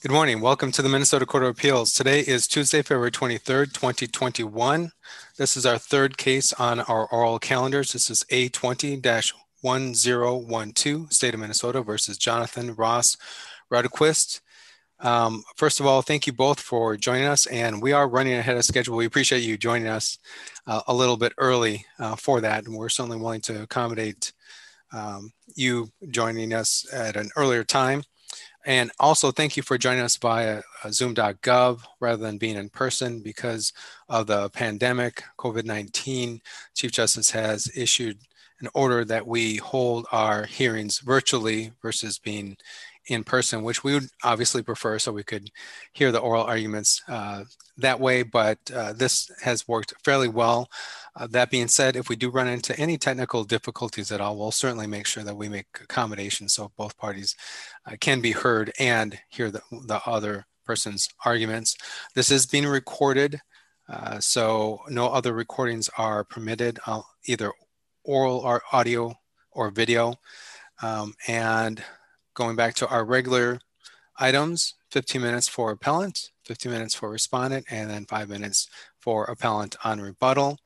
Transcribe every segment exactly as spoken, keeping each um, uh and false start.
Good morning. Welcome to the Minnesota Court of Appeals. Today is Tuesday, February twenty-third, twenty twenty-one. This is our third case on our oral calendars. This is A twenty dash one zero one two, State of Minnesota versus Jonathan Ross Rudquist. Um, first of all, thank you both for joining us, and we are running ahead of schedule. We appreciate you joining us uh, a little bit early uh, for that, and we're certainly willing to accommodate um, you joining us at an earlier time. And also, thank you for joining us via zoom dot gov rather than being in person because of the pandemic, COVID nineteen. Chief Justice has issued an order that we hold our hearings virtually versus being in person, which we would obviously prefer so we could hear the oral arguments uh, that way, but uh, this has worked fairly well. Uh, that being said, if we do run into any technical difficulties at all, we'll certainly make sure that we make accommodations so both parties uh, can be heard and hear the, the other person's arguments. This is being recorded, uh, so no other recordings are permitted, uh, either oral or audio or video. Um, and going back to our regular items, fifteen minutes for appellant, fifteen minutes for respondent, and then five minutes for appellant on rebuttal.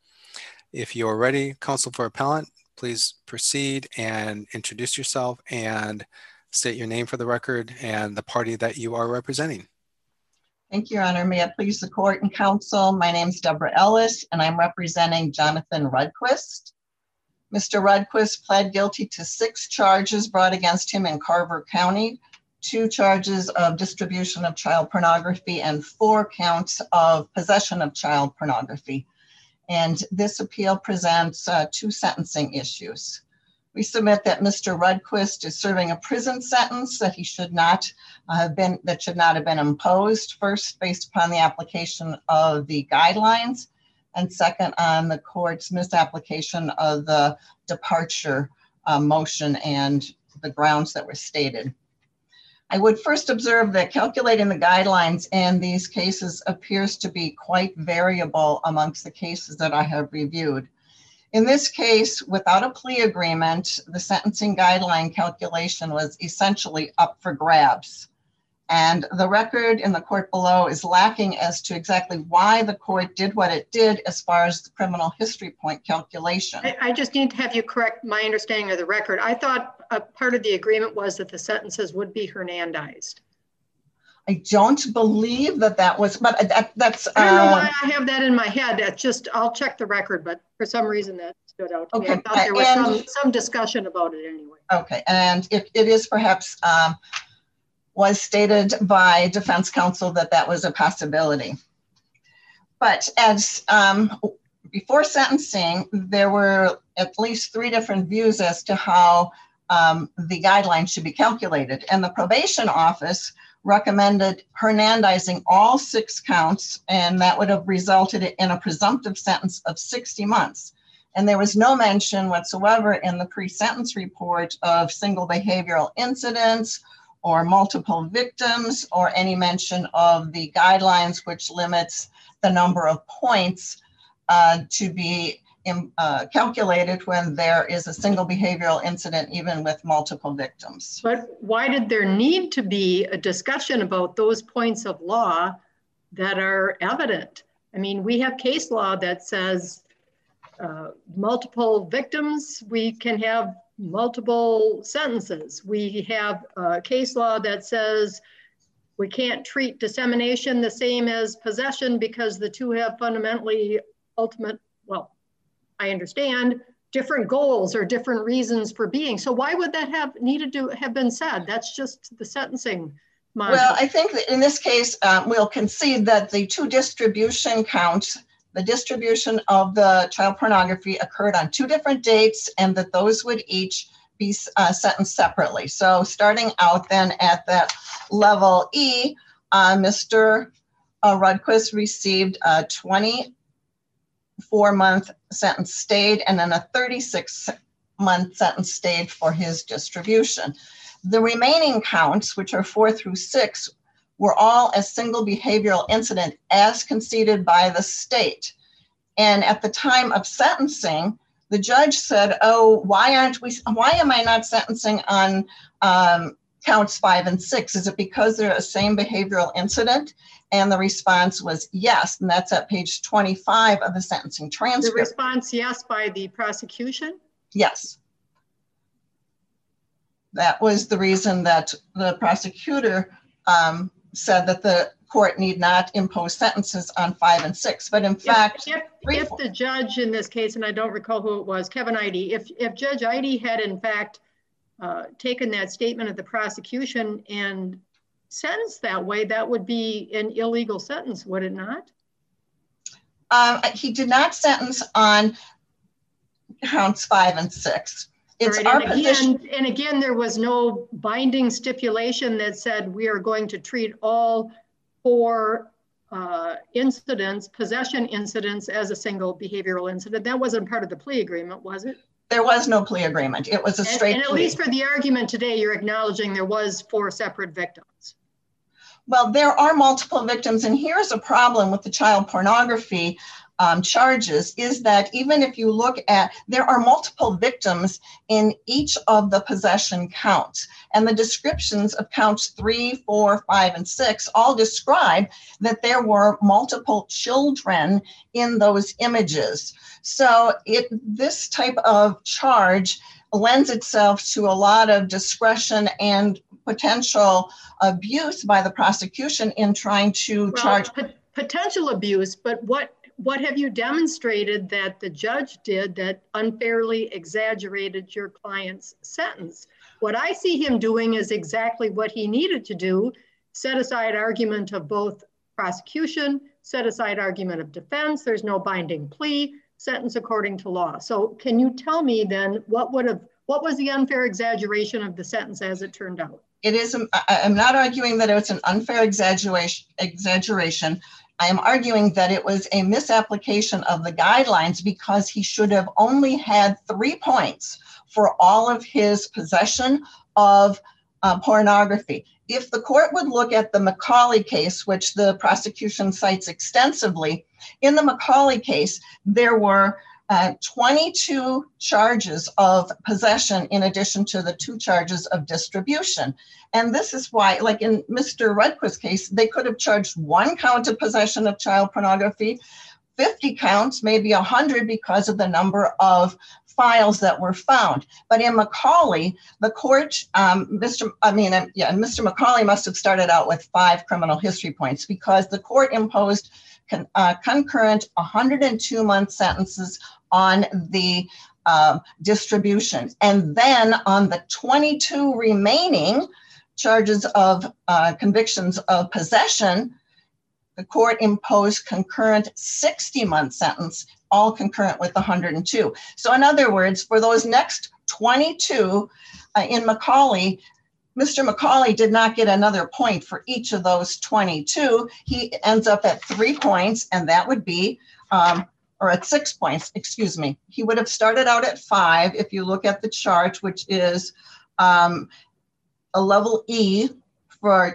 If you are ready, counsel for appellant, please proceed and introduce yourself and state your name for the record and the party that you are representing. Thank you, Your Honor. May it please the court and counsel, my name is Deborah Ellis, and I'm representing Jonathan Rudquist. Mister Rudquist pled guilty to six charges brought against him in Carver County, two charges of distribution of child pornography and four counts of possession of child pornography. And this appeal presents uh, two sentencing issues. We submit that Mister Rudquist is serving a prison sentence that he should not uh, have been, that should not have been imposed, first based upon the application of the guidelines, and second on the court's misapplication of the departure uh, motion and the grounds that were stated. I would first observe that calculating the guidelines in these cases appears to be quite variable amongst the cases that I have reviewed. In this case, without a plea agreement, the sentencing guideline calculation was essentially up for grabs. And the record in the court below is lacking as to exactly why the court did what it did as far as the criminal history point calculation. I, I just need to have you correct my understanding of the record. I thought a part of the agreement was that the sentences would be Hernandized. I don't believe that that was, but that, that's- I don't know uh, why I have that in my head. That's just, I'll check the record, but for some reason that stood out to okay. me. I thought there was and, some, some discussion about it anyway. Okay, and it, it is perhaps, um, was stated by defense counsel that that was a possibility. But as um, before sentencing, there were at least three different views as to how um, the guidelines should be calculated. And the probation office recommended Hernandizing all six counts, and that would have resulted in a presumptive sentence of sixty months. And there was no mention whatsoever in the pre-sentence report of single behavioral incidents or multiple victims, or any mention of the guidelines, which limits the number of points uh, to be in, uh, calculated when there is a single behavioral incident, even with multiple victims. But why did there need to be a discussion about those points of law that are evident? I mean, we have case law that says uh, multiple victims, we can have multiple sentences. We have a case law that says we can't treat dissemination the same as possession because the two have fundamentally ultimate, well, I understand, different goals or different reasons for being. So why would that have needed to have been said? That's just the sentencing module. Well, I think that in this case, um, we'll concede that the two distribution counts, the distribution of the child pornography occurred on two different dates, and that those would each be uh, sentenced separately. So starting out then at that level E, uh, Mister Uh, Rudquist received a twenty-four month sentence stayed and then a thirty-six month sentence stayed for his distribution. The remaining counts, which are four through six, were all a single behavioral incident as conceded by the state. And at the time of sentencing, the judge said, oh, why aren't we, why am I not sentencing on um, counts five and six? Is it because they're a same behavioral incident? And the response was yes, and that's at page twenty-five of the sentencing transcript. The response, yes, by the prosecution? Yes. That was the reason that the prosecutor um, said that the court need not impose sentences on five and six. But in fact, if, if, if the judge in this case, and I don't recall who it was, Kevin Eide, if, if Judge Eide had in fact uh, taken that statement of the prosecution and sentenced that way, that would be an illegal sentence, would it not? Um, he did not sentence on counts five and six. It's right, our and position. Again, and again, there was no binding stipulation that said we are going to treat all four uh, incidents, possession incidents, as a single behavioral incident. That wasn't part of the plea agreement, was it? There was no plea agreement. It was a straight and, and at plea. least for the argument today, you're acknowledging there was four separate victims. Well, there are multiple victims, and here's a problem with the child pornography um, charges, is that even if you look at, there are multiple victims in each of the possession counts, and the descriptions of counts three, four, five, and six all describe that there were multiple children in those images. So it, this type of charge lends itself to a lot of discretion and potential abuse by the prosecution in trying to well, charge. P- potential abuse, but what what have you demonstrated that the judge did that unfairly exaggerated your client's sentence? What I see him doing is exactly what he needed to do: set aside argument of both prosecution, set aside argument of defense. There's no binding plea, sentence according to law. So can you tell me then what would have what was the unfair exaggeration of the sentence as it turned out? It is, I'm not arguing that it's an unfair exaggeration. exaggeration. I am arguing that it was a misapplication of the guidelines because he should have only had three points for all of his possession of uh, pornography. If the court would look at the McCauley case, which the prosecution cites extensively, in the McCauley case, there were Uh, twenty-two charges of possession in addition to the two charges of distribution. And this is why, like in Mister Rudquist's case, they could have charged one count of possession of child pornography, fifty counts, maybe one hundred because of the number of files that were found. But in McCauley, the court, um, Mister I mean, yeah, Mister McCauley must have started out with five criminal history points because the court imposed con- uh, concurrent one hundred two month sentences on the uh, distribution. And then on the twenty-two remaining charges of uh, convictions of possession, the court imposed concurrent sixty month sentence, all concurrent with the one hundred two. So in other words, for those next twenty-two uh, in McCauley, Mister McCauley did not get another point for each of those twenty-two. He ends up at three points, and that would be um, or at six points, excuse me. He would have started out at five if you look at the chart, which is um, a level E for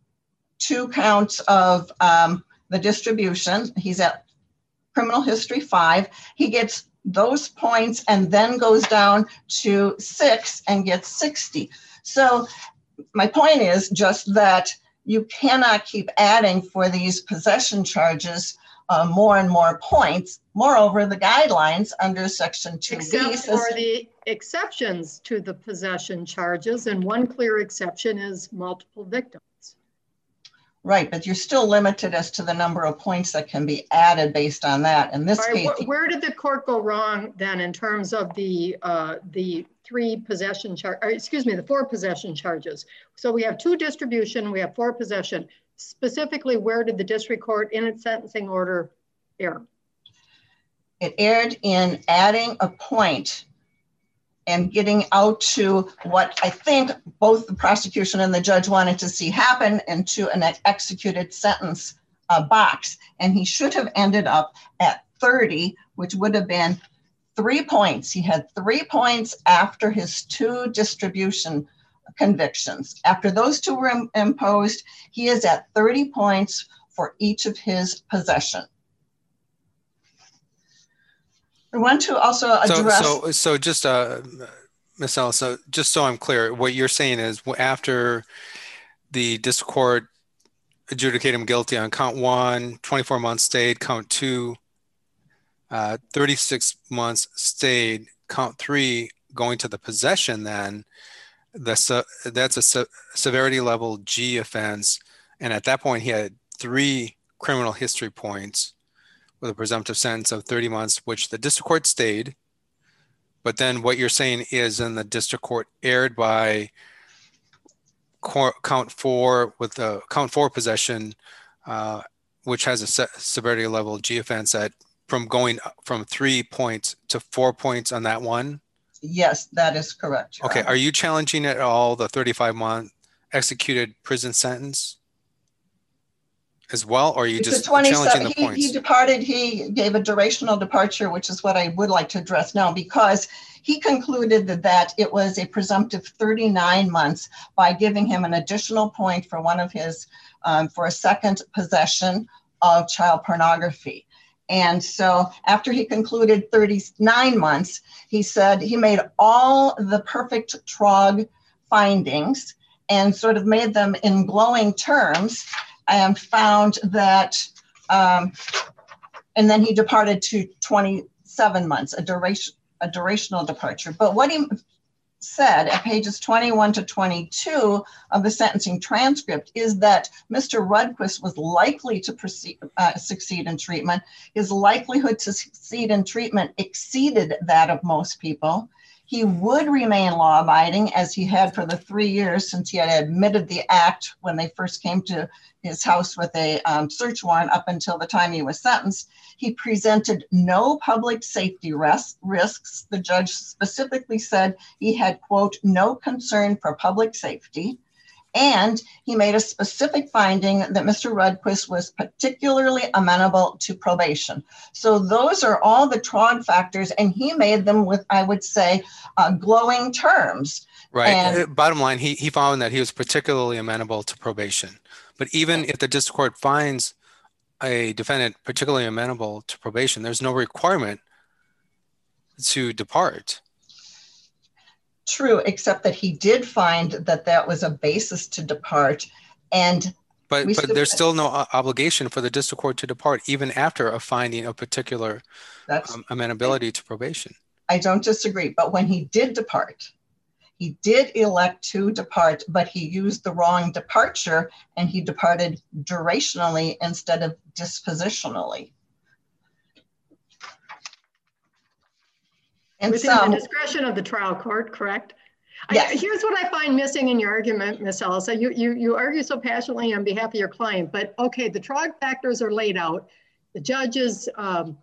two counts of um, the distribution. He's at criminal history five. He gets those points and then goes down to six and gets sixty. So my point is just that you cannot keep adding for these possession charges Uh, more and more points. Moreover, the guidelines under section two B Except says, for the exceptions to the possession charges, and one clear exception is multiple victims. right, but you're still limited as to the number of points that can be added based on that. In this All right, case, wh- where did the court go wrong then in terms of the uh, the three possession charge, or excuse me, the four possession charges? So we have two distribution, we have four possession. Specifically, where did the district court in its sentencing order err? it erred in adding a point and getting out to what I think both the prosecution and the judge wanted to see happen into an executed sentence uh, box. And he should have ended up at thirty, which would have been three points. He had three points after his two distribution convictions. After those two were im- imposed, he is at thirty points for each of his possession. I want to also address. So, so, so just uh, Miz Ellis, so just so I'm clear, what you're saying is after the district court adjudicated him guilty on count one, twenty-four months stayed, count two, uh, thirty-six months stayed, count three, going to the possession then, the, that's a se severity level G offense. And at that point, he had three criminal history points with a presumptive sentence of thirty months, which the district court stayed. But then what you're saying is in the district court erred by count four with the count four possession, uh, which has a se severity level G offense at from going from three points to four points on that one? Yes, that is correct. Okay. Are you challenging at all the thirty-five month executed prison sentence as well? Or are you It's just a twenty-seven, challenging the he, points? he departed, he gave a durational departure, which is what I would like to address now, because he concluded that, that it was a presumptive thirty-nine months by giving him an additional point for one of his, um, for a second possession of child pornography. And so after he concluded thirty-nine months, he said he made all the perfect T R O G findings and sort of made them in glowing terms and found that, um, and then he departed to twenty-seven months, a duration, a durational departure. But what he said at pages twenty-one to twenty-two of the sentencing transcript is that Mister Rudquist was likely to proceed, uh, succeed in treatment. His likelihood to succeed in treatment exceeded that of most people. He would remain law-abiding as he had for the three years since he had admitted the act when they first came to his house with a um, search warrant up until the time he was sentenced. He presented no public safety res- risks. The judge specifically said he had, quote, no concern for public safety. And he made a specific finding that Mister Rudquist was particularly amenable to probation. So those are all the T R O G factors, and he made them with, I would say, uh, glowing terms. Right. And bottom line, he, he found that he was particularly amenable to probation. But even if the district court finds a defendant particularly amenable to probation, there's no requirement to depart. True, except that he did find that that was a basis to depart. And but but there's still no obligation for the district court to depart even after a finding of particular um, amenability to probation. I don't disagree, but when he did depart, he did elect to depart, but he used the wrong departure and he departed durationally instead of dispositionally. And within so, the discretion of the trial court, correct? Yes. I, here's what I find missing in your argument, Miz Ellis. You, you, you argue so passionately on behalf of your client, but okay, the T R O G factors are laid out. The judges, um,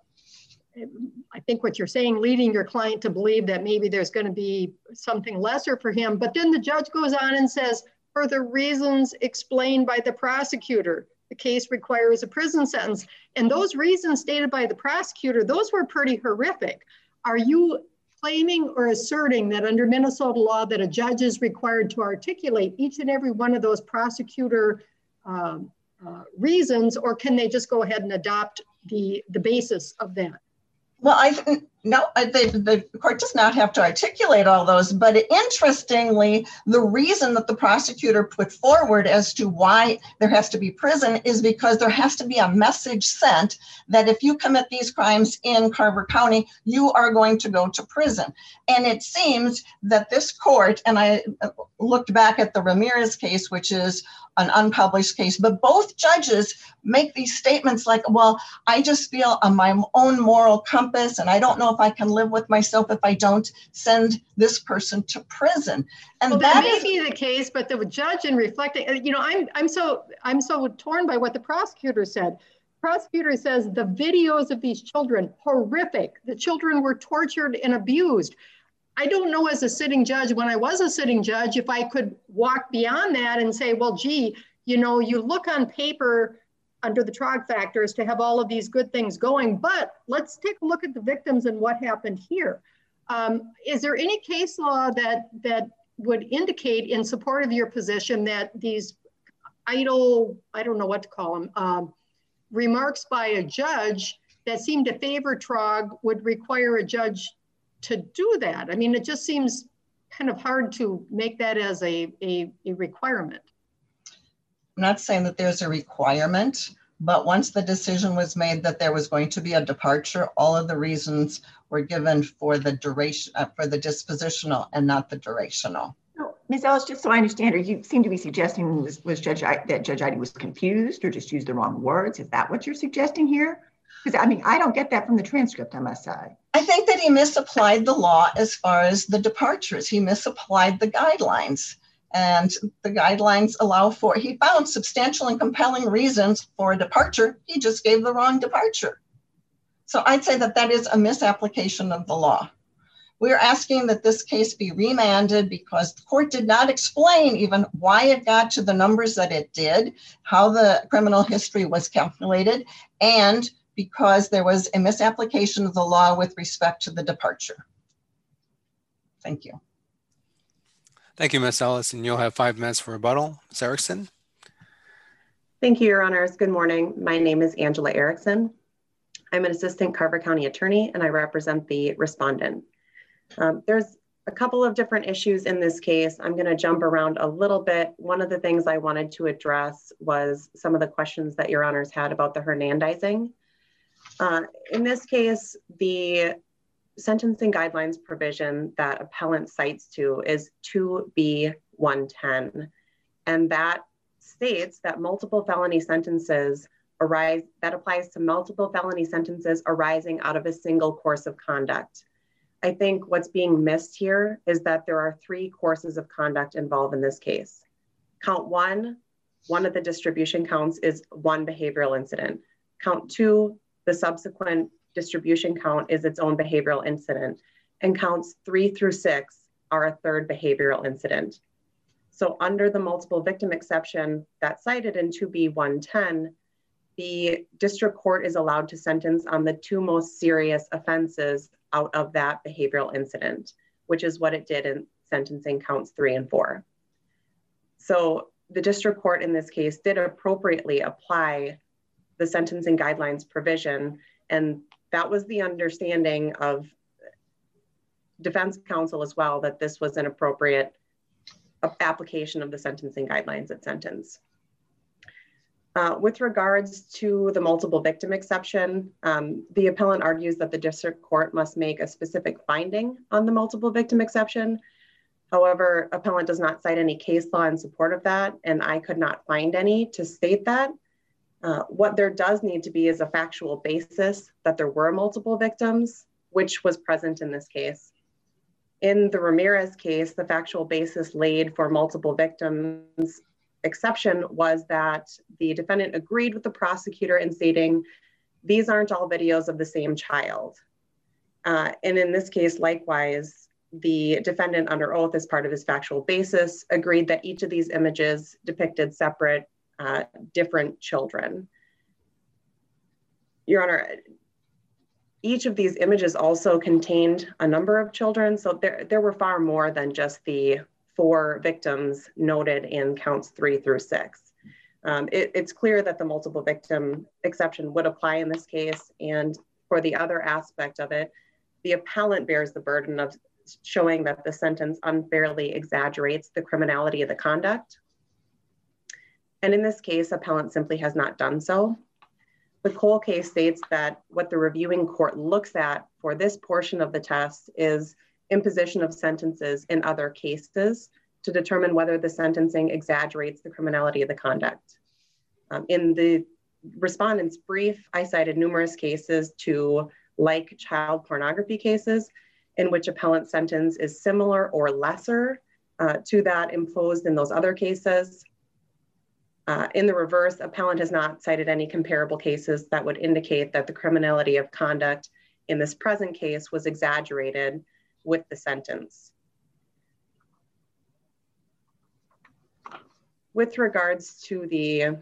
I think what you're saying, leading your client to believe that maybe there's going to be something lesser for him, but then the judge goes on and says, for the reasons explained by the prosecutor, the case requires a prison sentence. And those reasons stated by the prosecutor, those were pretty horrific. Are you claiming or asserting that under Minnesota law that a judge is required to articulate each and every one of those prosecutor um, uh, reasons, or can they just go ahead and adopt the, the basis of that? Well, I no, the, the court does not have to articulate all those, but interestingly, the reason that the prosecutor put forward as to why there has to be prison is because there has to be a message sent that if you commit these crimes in Carver County, you are going to go to prison. And it seems that this court, and I looked back at the Ramirez case, which is an unpublished case, but both judges make these statements like, well, I just feel on my own moral compass, and I don't know if I can live with myself if I don't send this person to prison. And well, that, that may is, be the case, but the judge in reflecting, you know, I'm I'm so I'm so torn by what the prosecutor said. Prosecutor says the videos of these children, horrific. The children were tortured and abused. I don't know as a sitting judge, when I was a sitting judge, if I could walk beyond that and say, well, gee, you know, you look on paper under the T R O G factors to have all of these good things going, but let's take a look at the victims and what happened here. Um, is there any case law that, that would indicate in support of your position that these idle, I don't know what to call them, um, remarks by a judge that seem to favor T R O G would require a judge to do that? I mean, it just seems kind of hard to make that as a, a, a requirement. I'm not saying that there's a requirement, but once the decision was made that there was going to be a departure, all of the reasons were given for the duration, uh, for the dispositional and not the durational. No, Miz Ellis, just so I understand, or you seem to be suggesting was, was Judge I, that Judge Ide was confused or just used the wrong words. Is that what you're suggesting here? Because I mean, I don't get that from the transcript, I must say. I think that he misapplied the law as far as the departures. He misapplied the guidelines, and the guidelines allow for, he found substantial and compelling reasons for a departure. He just gave the wrong departure. So I'd say that that is a misapplication of the law. We're asking that this case be remanded because the court did not explain even why it got to the numbers that it did, how the criminal history was calculated, and because there was a misapplication of the law with respect to the departure. Thank you. Thank you, Miz Ellis, and you'll have five minutes for rebuttal. Miz Erickson. Thank you, Your Honors. Good morning. My name is Angela Erickson. I'm an assistant Carver County attorney, and I represent the respondent. Um, there's a couple of different issues in this case. I'm going to jump around a little bit. One of the things I wanted to address was some of the questions that Your Honors had about the Hernandizing. Uh, in this case, the sentencing guidelines provision that appellant cites to is two B one ten, and that states that multiple felony sentences arise, that applies to multiple felony sentences arising out of a single course of conduct. I think what's being missed here is that there are three courses of conduct involved in this case. Count one, one of the distribution counts is one behavioral incident. Count two, the subsequent distribution count is its own behavioral incident, and counts three through six are a third behavioral incident. So under the multiple victim exception that's cited in two B one ten, the district court is allowed to sentence on the two most serious offenses out of that behavioral incident, which is what it did in sentencing counts three and four. So the district court in this case did appropriately apply the sentencing guidelines provision, and that was the understanding of defense counsel as well, that this was an appropriate application of the sentencing guidelines at sentence. Uh, with regards to the multiple victim exception, um, the appellant argues that the district court must make a specific finding on the multiple victim exception. However, appellant does not cite any case law in support of that, and I could not find any to state that. Uh, what there does need to be is a factual basis that there were multiple victims, which was present in this case. In the Ramirez case, the factual basis laid for multiple victims exception was that the defendant agreed with the prosecutor in stating, these aren't all videos of the same child. Uh, and in this case, likewise, the defendant under oath as part of his factual basis agreed that each of these images depicted separate Uh, different children. Your Honor, each of these images also contained a number of children, so there, there were far more than just the four victims noted in counts three through six. Um, it, it's clear that the multiple victim exception would apply in this case, and for the other aspect of it, the appellant bears the burden of showing that the sentence unfairly exaggerates the criminality of the conduct. And in this case, appellant simply has not done so. The Cole case states that what the reviewing court looks at for this portion of the test is imposition of sentences in other cases to determine whether the sentencing exaggerates the criminality of the conduct. Um, in the respondent's brief, I cited numerous cases to like child pornography cases in which appellant sentence is similar or lesser uh, to that imposed in those other cases. Uh, in the reverse, appellant has not cited any comparable cases that would indicate that the criminality of conduct in this present case was exaggerated with the sentence. With regards to the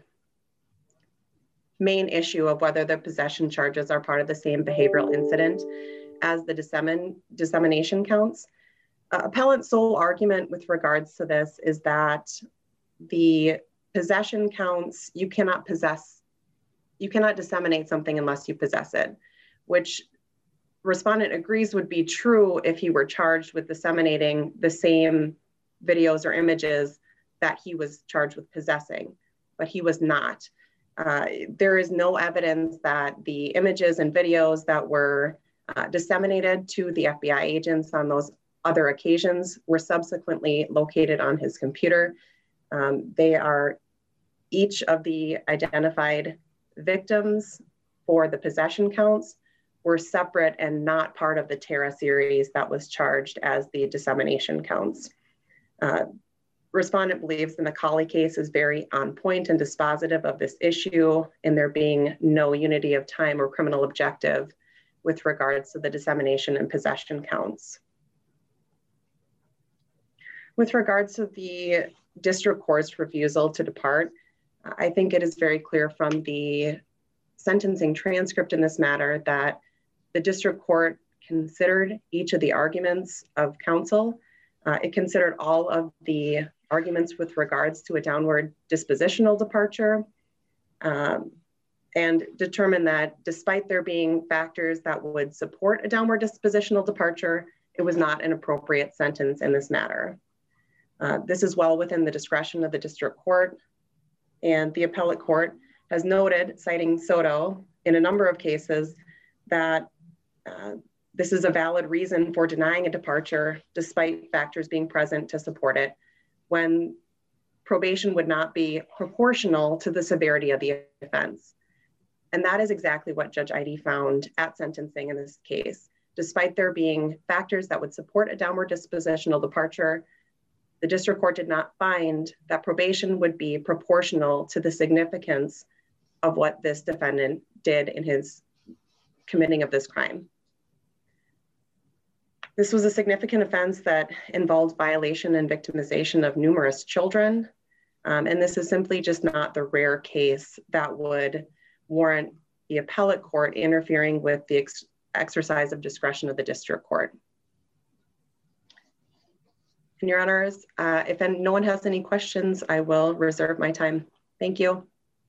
main issue of whether the possession charges are part of the same behavioral incident as the dissemin dissemination counts, uh, appellant's sole argument with regards to this is that the possession counts, you cannot possess, you cannot disseminate something unless you possess it, which respondent agrees would be true if he were charged with disseminating the same videos or images that he was charged with possessing, but he was not. Uh, there is no evidence that the images and videos that were uh, disseminated to the F B I agents on those other occasions were subsequently located on his computer. Um, they are each of the identified victims for the possession counts were separate and not part of the Terra series that was charged as the dissemination counts. Uh, Respondent believes the McCauley case is very on point and dispositive of this issue, in there being no unity of time or criminal objective with regards to the dissemination and possession counts. With regards to the district court's refusal to depart, I think it is very clear from the sentencing transcript in this matter that the district court considered each of the arguments of counsel. Uh, it considered all of the arguments with regards to a downward dispositional departure, um, and determined that despite there being factors that would support a downward dispositional departure, it was not an appropriate sentence in this matter. Uh, this is well within the discretion of the district court, and the appellate court has noted, citing Soto in a number of cases, that uh, this is a valid reason for denying a departure despite factors being present to support it, when probation would not be proportional to the severity of the offense. And that is exactly what Judge Eide found at sentencing in this case. Despite there being factors that would support a downward dispositional departure, the district court did not find that probation would be proportional to the significance of what this defendant did in his committing of this crime. This was a significant offense that involved violation and victimization of numerous children. Um, and this is simply just not the rare case that would warrant the appellate court interfering with the ex exercise of discretion of the district court. And Your Honors, uh, if no one has any questions, I will reserve my time. Thank you.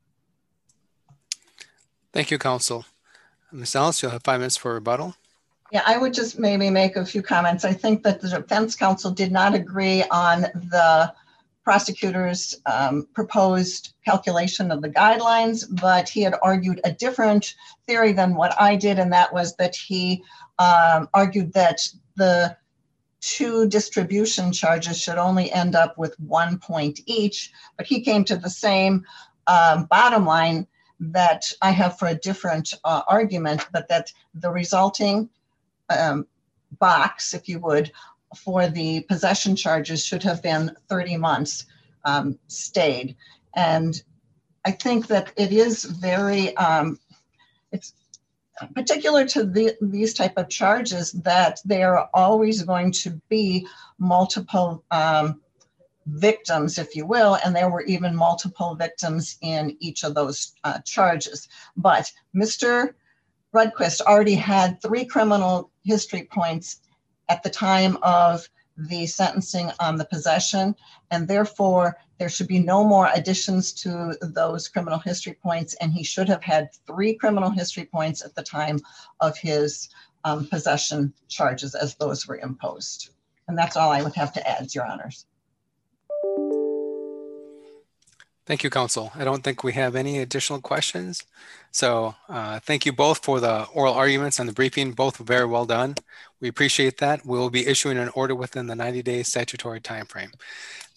Thank you, counsel. Miz Ellis, you'll have five minutes for rebuttal. Yeah, I would just maybe make a few comments. I think that the defense counsel did not agree on the prosecutor's um, proposed calculation of the guidelines, but he had argued a different theory than what I did, and that was that he um, argued that the two distribution charges should only end up with one point each, but he came to the same um, bottom line that I have for a different uh, argument, but that the resulting um, box, if you would, for the possession charges should have been thirty months um, stayed. And I think that it is very, um, it's particular to the, these type of charges that there are always going to be multiple um, victims, if you will, and there were even multiple victims in each of those uh, charges. But Mister Rudquist already had three criminal history points at the time of the sentencing on the possession, and therefore there should be no more additions to those criminal history points, and he should have had three criminal history points at the time of his um, possession charges as those were imposed. And that's all I would have to add, Your Honors. Thank you, counsel. I don't think we have any additional questions. So uh, thank you both for the oral arguments and the briefing, both very well done. We appreciate that. We'll be issuing an order within the ninety day statutory timeframe.